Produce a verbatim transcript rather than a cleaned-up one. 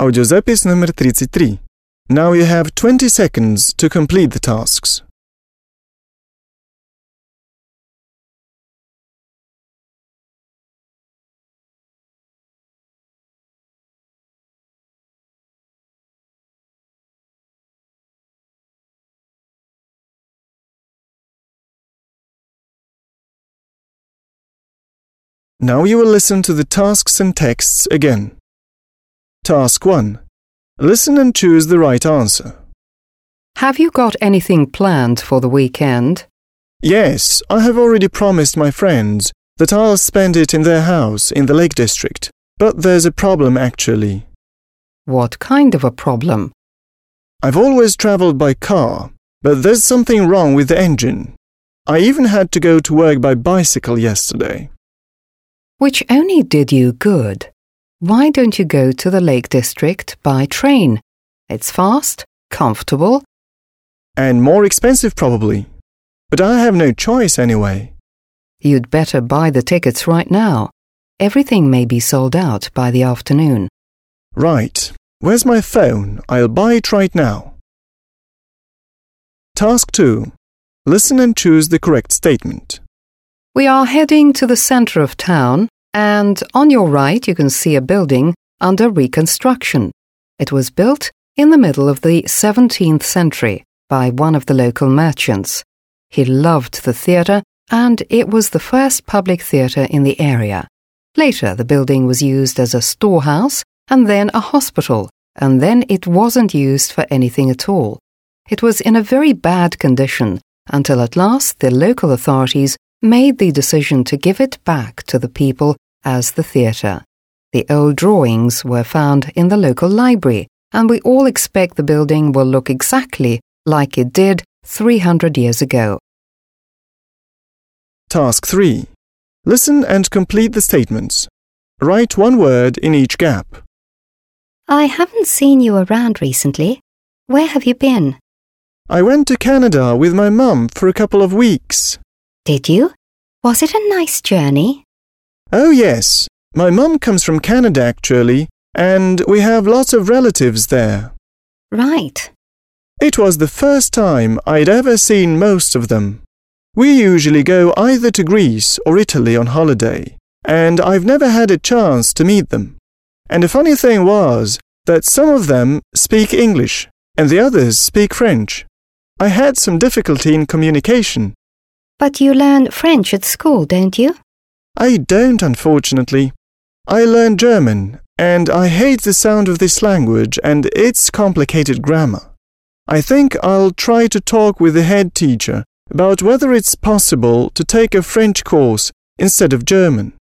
Аудиозапись номер тридцать три. Now you have twenty seconds to complete the tasks. Now you will listen to the tasks and texts again. Task one. Listen and choose the right answer. Have you got anything planned for the weekend? Yes, I have already promised my friends that I'll spend it in their house in the Lake District. But there's a problem actually. What kind of a problem? I've always traveled by car, but there's something wrong with the engine. I even had to go to work by bicycle yesterday. Which only did you good. Why don't you go to the Lake District by train? It's fast, comfortable, And more expensive probably. But I have no choice anyway. You'd better buy the tickets right now. Everything may be sold out by the afternoon. Right. Where's my phone? I'll buy it right now. Task two. Listen and choose the correct statement. We are heading to the center of town, and on your right you can see a building under reconstruction. It was built in the middle of the seventeenth century by one of the local merchants. He loved the theatre, and it was the first public theatre in the area. Later, the building was used as a storehouse, and then a hospital, and then it wasn't used for anything at all. It was in a very bad condition, until at last the local authorities made the decision to give it back to the people as the theatre. The old drawings were found in the local library, and we all expect the building will look exactly like it did three hundred years ago. Task three. Listen and complete the statements. Write one word in each gap. I haven't seen you around recently. Where have you been? I went to Canada with my mum for a couple of weeks. Did you? Was it a nice journey? Oh yes, my mum comes from Canada actually, and we have lots of relatives there. Right. It was the first time I'd ever seen most of them. We usually go either to Greece or Italy on holiday, and I've never had a chance to meet them. And the funny thing was that some of them speak English and the others speak French. I had some difficulty in communication. But you learn French at school, don't you? I don't, unfortunately. I learned German, and I hate the sound of this language and its complicated grammar. I think I'll try to talk with the head teacher about whether it's possible to take a French course instead of German.